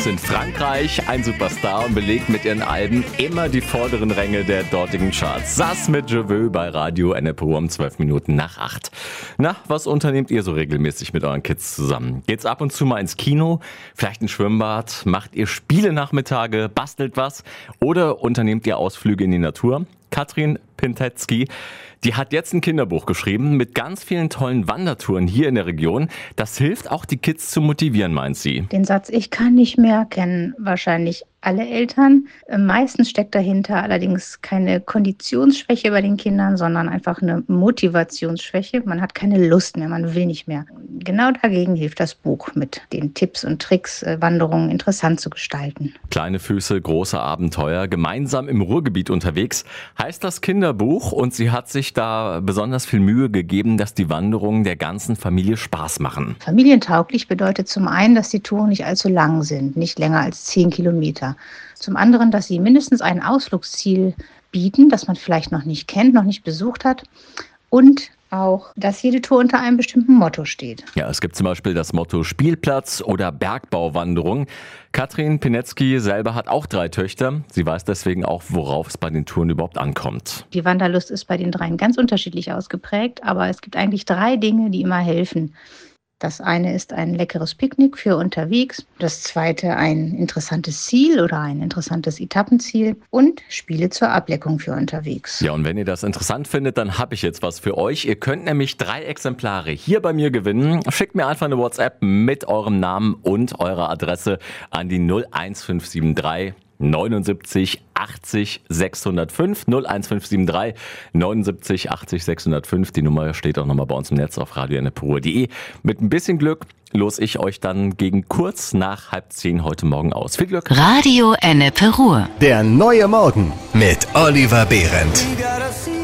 in Frankreich ein Superstar und belegt mit ihren Alben immer die vorderen Ränge der dortigen Charts. Sass mit Je veux bei Radio NRPO um 12 Minuten nach 8. Na, was unternehmt ihr so regelmäßig mit euren Kids zusammen? Geht's ab und zu mal ins Kino, vielleicht ein Schwimmbad? Macht ihr Spielenachmittage, bastelt was? Oder unternehmt ihr Ausflüge in die Natur? Katrin Pintetzky, die hat jetzt ein Kinderbuch geschrieben mit ganz vielen tollen Wandertouren hier in der Region. Das hilft auch, die Kids zu motivieren, meint sie. Den Satz "Ich kann nicht mehr" kennen wahrscheinlich alle Eltern. Meistens steckt dahinter allerdings keine Konditionsschwäche bei den Kindern, sondern einfach eine Motivationsschwäche. Man hat keine Lust mehr, man will nicht mehr. Genau dagegen hilft das Buch mit den Tipps und Tricks, Wanderungen interessant zu gestalten. Kleine Füße, große Abenteuer, gemeinsam im Ruhrgebiet unterwegs, heißt das Kinderbuch, und sie hat sich da besonders viel Mühe gegeben, dass die Wanderungen der ganzen Familie Spaß machen. Familientauglich bedeutet zum einen, dass die Touren nicht allzu lang sind, nicht länger als 10 Kilometer. Zum anderen, dass sie mindestens ein Ausflugsziel bieten, das man vielleicht noch nicht kennt, noch nicht besucht hat, und auch, dass jede Tour unter einem bestimmten Motto steht. Ja, es gibt zum Beispiel das Motto Spielplatz oder Bergbauwanderung. Katrin Pintetzky selber hat auch 3 Töchter. Sie weiß deswegen auch, worauf es bei den Touren überhaupt ankommt. Die Wanderlust ist bei den 3 ganz unterschiedlich ausgeprägt, aber es gibt eigentlich 3 Dinge, die immer helfen. Das eine ist ein leckeres Picknick für unterwegs, das zweite ein interessantes Ziel oder ein interessantes Etappenziel und Spiele zur Ablenkung für unterwegs. Ja, und wenn ihr das interessant findet, dann habe ich jetzt was für euch. Ihr könnt nämlich 3 Exemplare hier bei mir gewinnen. Schickt mir einfach eine WhatsApp mit eurem Namen und eurer Adresse an die 01573 79 80 605 01573 79 80 605. Die Nummer steht auch nochmal bei uns im Netz auf radionrpro.de. Mit ein bisschen Glück los ich euch dann gegen kurz nach 9:30 heute Morgen aus. Viel Glück. Radio NRPro. Der neue Morgen mit Oliver Behrendt.